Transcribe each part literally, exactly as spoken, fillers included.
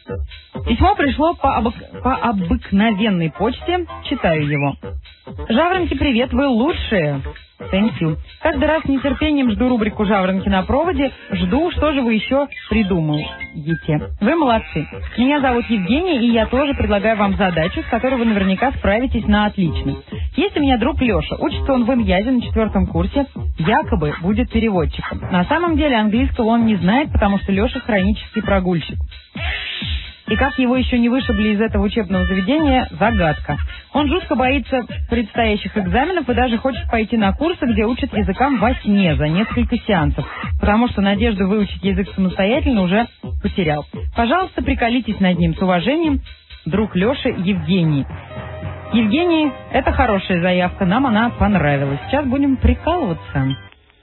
Письмо пришло по, обык... по обыкновенной почте. Читаю его. Жаворонки, привет, вы лучшие. Thank you. Каждый раз с нетерпением жду рубрику «Жаворонки на проводе». Жду, что же вы еще придумаете. Вы молодцы. Меня зовут Евгений, и я тоже предлагаю вам задачу, с которой вы наверняка справитесь на отлично. Есть у меня друг Леша. Учится он в Иньязе на четвертом курсе. Якобы будет переводчиком. На самом деле английского он не знает, потому что Леша хронический прогульщик. И как его еще не вышибли из этого учебного заведения – загадка. Он жутко боится предстоящих экзаменов и даже хочет пойти на курсы, где учат языкам во сне за несколько сеансов, потому что надежду выучить язык самостоятельно уже потерял. Пожалуйста, приколитесь над ним. С уважением, друг Леши, Евгений. Евгений, это хорошая заявка, нам она понравилась. Сейчас будем прикалываться.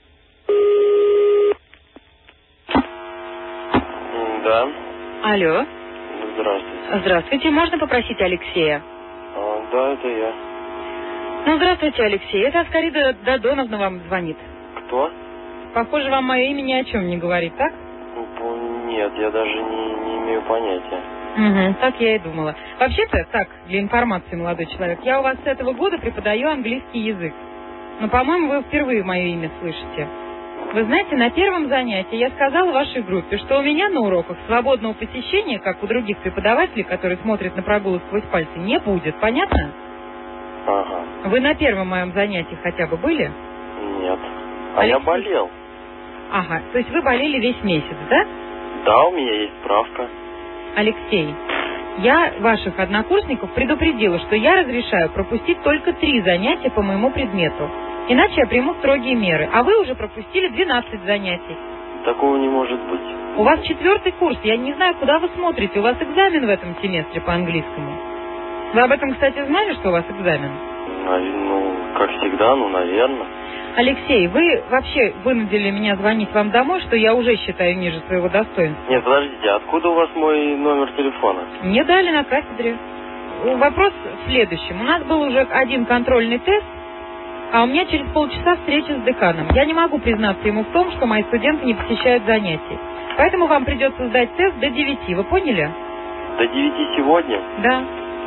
Да. Алло. Здравствуйте. Здравствуйте. Можно попросить Алексея? А, да, это я. Ну, здравствуйте, Алексей. Это Аскарида Додоновна вам звонит. Кто? Похоже, вам мое имя ни о чем не говорит, так? Нет, я даже не, не имею понятия. Угу, так я и думала. Вообще-то, так, для информации, молодой человек, я у вас с этого года преподаю английский язык. Но, по-моему, вы впервые мое имя слышите. Вы знаете, на первом занятии я сказала вашей группе, что у меня на уроках свободного посещения, как у других преподавателей, которые смотрят на прогулы сквозь пальцы, не будет. Понятно? Ага. Вы на первом моем занятии хотя бы были? Нет. А Алексей? Я болел. Ага, то есть вы болели весь месяц, да? Да, у меня есть справка. Алексей, я ваших однокурсников предупредила, что я разрешаю пропустить только три занятия по моему предмету. Иначе я приму строгие меры. А вы уже пропустили двенадцать занятий. Такого не может быть. У вас четвертый курс. Я не знаю, куда вы смотрите. У вас экзамен в этом семестре по английскому. Вы об этом, кстати, знали, что у вас экзамен? Ну, как всегда, ну, наверное. Алексей, вы вообще вынудили меня звонить вам домой, что я уже считаю ниже своего достоинства. Нет, подождите, откуда у вас мой номер телефона? Мне дали на кафедре. Вопрос в следующем. У нас был уже один контрольный тест, а у меня через полчаса встреча с деканом. Я не могу признаться ему в том, что мои студенты не посещают занятий. Поэтому вам придется сдать тест до девяти. Вы поняли? До девяти сегодня? Да.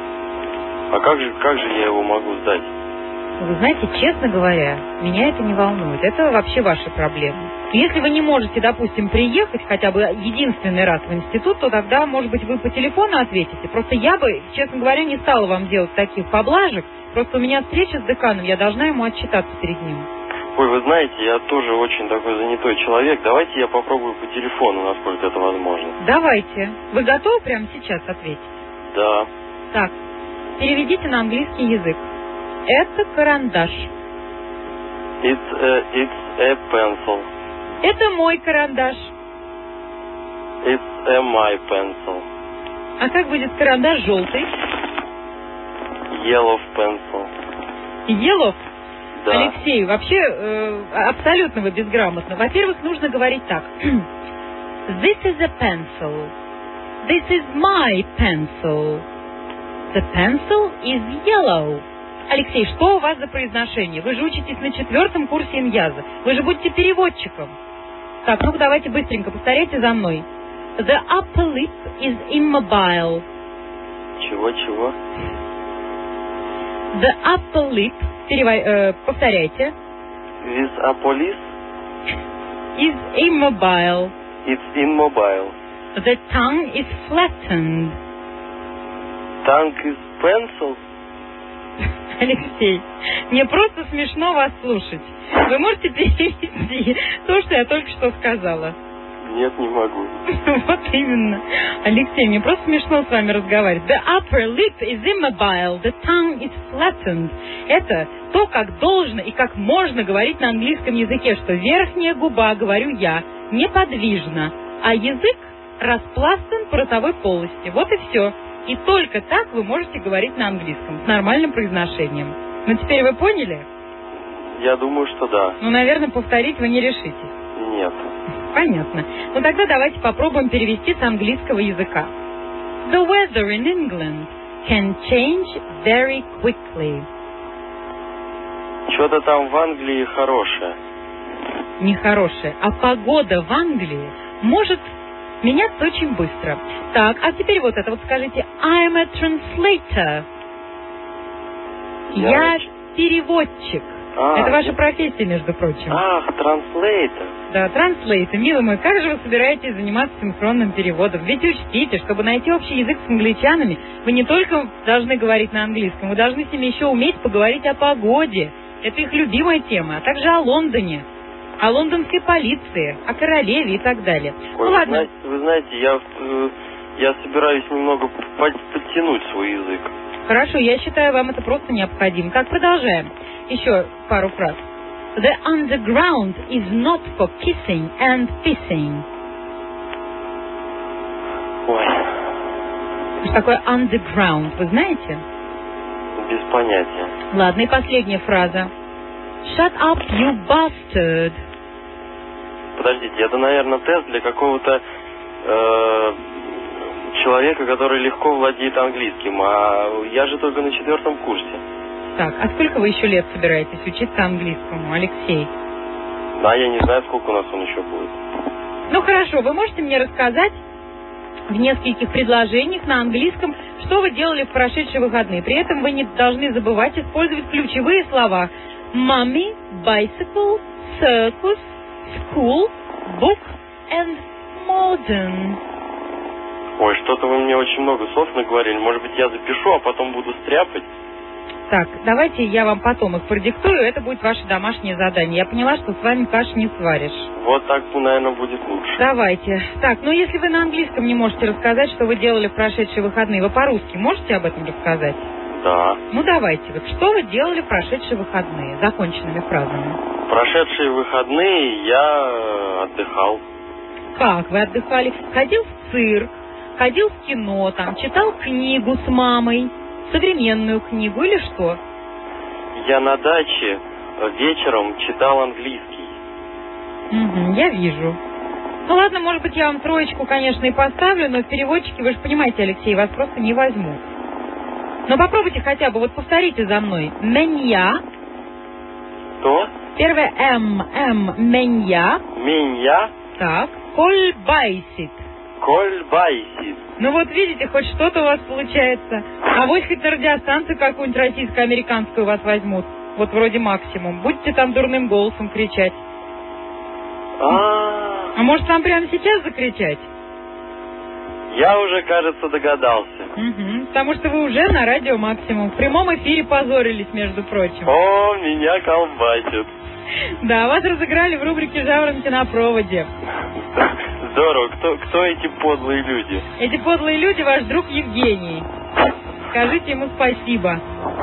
А как же, как же я его могу сдать? Вы знаете, честно говоря, меня это не волнует. Это вообще ваши проблемы. Если вы не можете, допустим, приехать хотя бы единственный раз в институт, то тогда, может быть, вы по телефону ответите. Просто я бы, честно говоря, не стала вам делать таких поблажек. Просто у меня встреча с деканом, я должна ему отчитаться перед ним. Ой, вы знаете, я тоже очень такой занятой человек. Давайте я попробую по телефону, насколько это возможно. Давайте. Вы готовы прямо сейчас ответить? Да. Так, переведите на английский язык. Это карандаш. It's a, it's a pencil. Это мой карандаш. It's a my pencil. А как будет карандаш желтый? Yellow pencil. Yellow? Да. Алексей, вообще э, абсолютно вы безграмотно. Во-первых, нужно говорить так. This is a pencil. This is my pencil. The pencil is yellow. Алексей, что у вас за произношение? Вы же учитесь на четвертом курсе Иньяза. Вы же будете переводчиком. Так, ну-ка давайте быстренько повторяйте за мной. The upper lip is immobile. Чего-чего? The upper lip, перева... э, повторяйте. This upper lip is immobile. It's immobile. The tongue is flattened. Tongue is pencil. Алексей, мне просто смешно вас слушать. Вы можете перевести то, что я только что сказала? Нет, не могу. Вот именно. Алексей, мне просто смешно с вами разговаривать. The upper lip is immobile, the tongue is flattened. Это то, как должно и как можно говорить на английском языке, что верхняя губа, говорю я, неподвижна, а язык распластан по ротовой полости. Вот и все. И только так вы можете говорить на английском, с нормальным произношением. Ну, теперь вы поняли? Я думаю, что да. Ну, наверное, повторить вы не решитесь. Нет. Понятно. Ну, тогда давайте попробуем перевести с английского языка. The weather in England can change very quickly. Что-то там в Англии хорошее. Нехорошее. А погода в Англии может Меняться очень быстро. Так, а теперь вот это вот скажите. I'm a translator. Я, Я переводчик. А, это ваша я- профессия, между прочим. Ах, транслейтер. Да, транслейтер. Милый мой, как же вы собираетесь заниматься синхронным переводом? Ведь учтите, чтобы найти общий язык с англичанами, вы не только должны говорить на английском, вы должны с ними еще уметь поговорить о погоде. Это их любимая тема, а также о Лондоне, о лондонской полиции, о королеве и так далее. Ой, Ну вы, ладно. знаете, вы знаете, я, э, я собираюсь немного под- подтянуть свой язык. Хорошо, я считаю, вам это просто необходимо. Так, продолжаем. Еще пару фраз. The underground is not for kissing and pissing. Ой, Что такое underground, вы знаете? без понятия. Ладно, и последняя фраза. Shut up, you bastard. Подождите, это, наверное, тест для какого-то э, человека, который легко владеет английским, а я же только на четвертом курсе. Так, а сколько вы еще лет собираетесь учиться английскому, Алексей? Да, я не знаю, сколько у нас он еще будет. Ну хорошо, вы можете мне рассказать в нескольких предложениях на английском, что вы делали в прошедшие выходные. При этом вы не должны забывать использовать ключевые слова mommy, bicycle, circus, school, book and modern. Ой, что-то вы мне очень много слов наговорили. Может быть, я запишу, а потом буду стряпать? Так, давайте я вам потом их продиктую, это будет ваше домашнее задание. Я поняла, что с вами каши не сваришь. Вот так, наверное, будет лучше. Давайте. Так, ну если вы на английском не можете рассказать, что вы делали в прошедшие выходные, вы по-русски можете об этом рассказать? Да. Ну давайте, вот что вы делали в прошедшие выходные, законченными фразами? Прошедшие выходные я э, отдыхал. Как вы отдыхали? Ходил в цирк, ходил в кино, там, читал книгу с мамой, современную книгу или что? Я на даче вечером читал английский. Угу, я вижу. Ну ладно, может быть, я вам троечку, конечно, и поставлю, но в переводчике, вы же понимаете, Алексей, вас просто не возьмут. Но попробуйте хотя бы, вот повторите за мной. Меня. Кто? Первое М, М, меня. Меня Так. Кольбайсит. кольбайсит. Ну вот видите, хоть что-то у вас получается. А вот хоть на радиостанцию какую-нибудь российско-американскую вас возьмут. Вот вроде максимум. Будете там дурным голосом кричать. А, А может вам прямо сейчас закричать? я уже, кажется, догадался. Угу, потому что вы уже на радио максимум. В прямом эфире позорились, между прочим. О, меня колбасит. Да, вас разыграли в рубрике «Жаворонки на проводе». Здорово. Кто, кто эти подлые люди? Эти подлые люди ваш друг Евгений. Скажите ему спасибо.